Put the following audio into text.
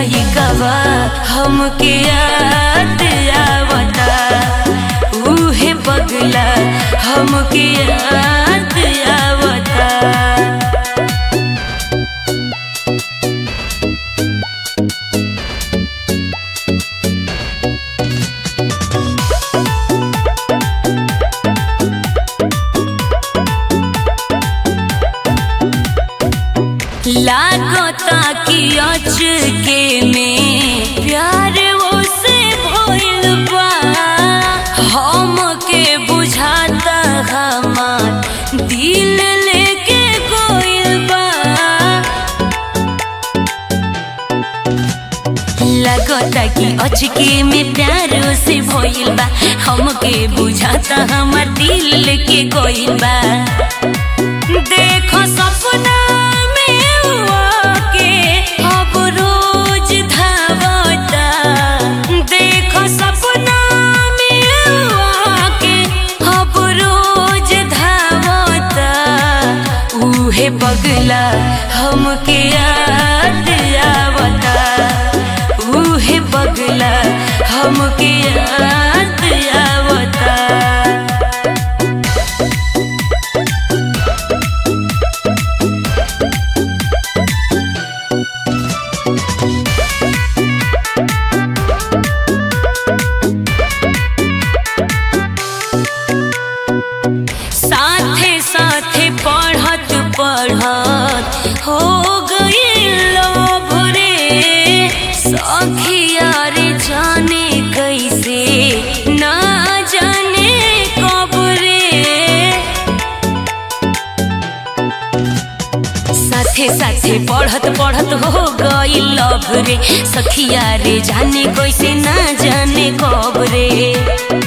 लइकवा हमके याद आवता, उहे पगला हमके याद आवता। लागता कि अचके में प्यार ओसे भइल बा, हमके बुझाता हमार दिल लेके गइल बा। लागता कि अचके में प्यार ओसे भइल बा, हमके बुझाता हमार दिल लेके गइल बा। देखो सपना पगला हमके याद आवता, उहे पगला हमके याद आवता। साथे साथे पढ़त पढ़त हो गई लोभ रे, सखिया रे जाने कैसे ना जाने कब रे। साथे साथे पढ़त पढ़त हो गई लोभ रे, सखिया रे जाने कैसे ना जाने कब रे।